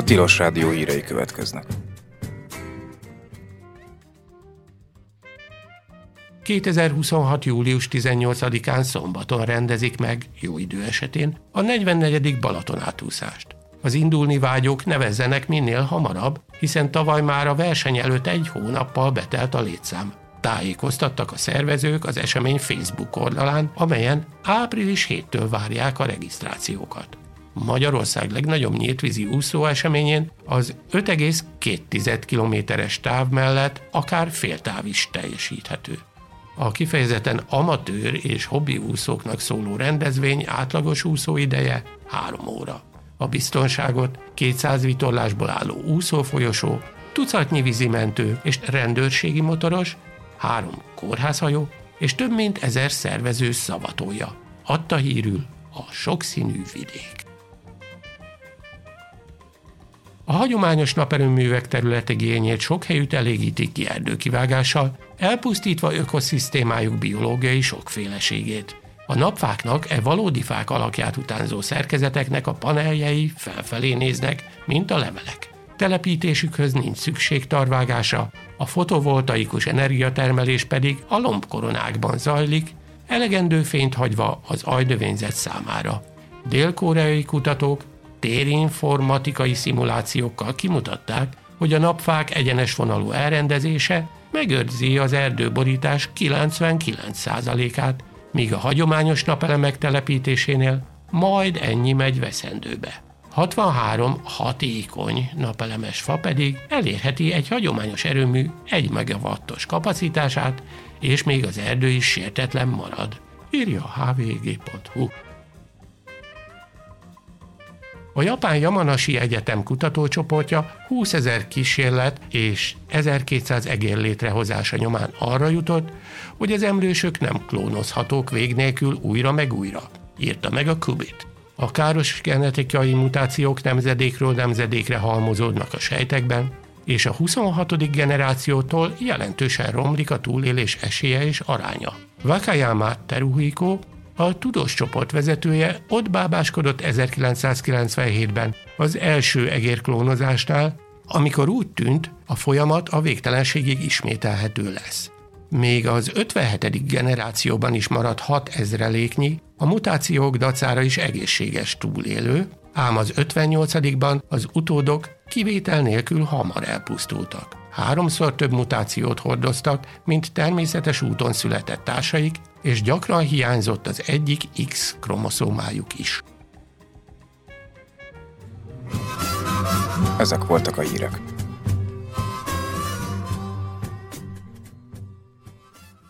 Tilos Rádió hírei következnek. 2026. július 18-án szombaton rendezik meg, jó idő esetén, a 44. Balaton átúszást. Az indulni vágyók nevezzenek minél hamarabb, hiszen tavaly már a verseny előtt 1 hónappal betelt a létszám. Tájékoztattak a szervezők az esemény Facebook oldalán, amelyen április 7-től várják a regisztrációkat. Magyarország legnagyobb nyíltvízi úszó eseményén az 5,2 kilométeres táv mellett akár féltáv is teljesíthető. A kifejezetten amatőr és hobbi úszóknak szóló rendezvény átlagos úszóideje 3 óra. A biztonságot 200 vitorlásból álló úszófolyosó, tucatnyi vízimentő és rendőrségi motoros, 3 kórházhajó és több mint 1000 szervező szavatolja. Adta hírül a sokszínű vidék. A hagyományos naperőművek területigényét sok helyütt elégítik ki erdőkivágással, elpusztítva ökoszisztémájuk biológiai sokféleségét. A napfáknak valódi fák alakját utánzó szerkezeteknek a paneljei felfelé néznek, mint a levelek. Telepítésükhöz nincs szükség tarvágása, a fotovoltaikus energiatermelés pedig a lombkoronákban zajlik, elegendő fényt hagyva az aljnövényzet számára. Dél-koreai kutatók térinformatikai szimulációkkal kimutatták, hogy a napfák egyenes vonalú elrendezése megőrzi az erdőborítás 99%-át, míg a hagyományos napelemek telepítésénél majd ennyi megy veszendőbe. 63 hatékony napelemes fa pedig elérheti egy hagyományos erőmű 1 megawattos kapacitását, és még az erdő is sértetlen marad, írja a hvg.hu. A japán Yamanashi Egyetem kutatócsoportja 20 000 kísérlet és 1200 egér létrehozása nyomán arra jutott, hogy az emlősök nem klónozhatók vég nélkül újra meg újra, írta meg a Qubit. A káros genetikai mutációk nemzedékről nemzedékre halmozódnak a sejtekben, és a 26. generációtól jelentősen romlik a túlélés esélye és aránya. Wakayama Teruhiko, a tudós csoport vezetője ott bábáskodott 1997-ben az első egérklónozásnál, amikor úgy tűnt, a folyamat a végtelenségig ismételhető lesz. Még az 57. generációban is maradt 6000-nyi, a mutációk dacára is egészséges túlélő, ám az 58-ban az utódok kivétel nélkül hamar elpusztultak. 3-szor több mutációt hordoztak, mint természetes úton született társaik, és gyakran hiányzott az egyik X-kromoszómájuk is. Ezek voltak a hírek.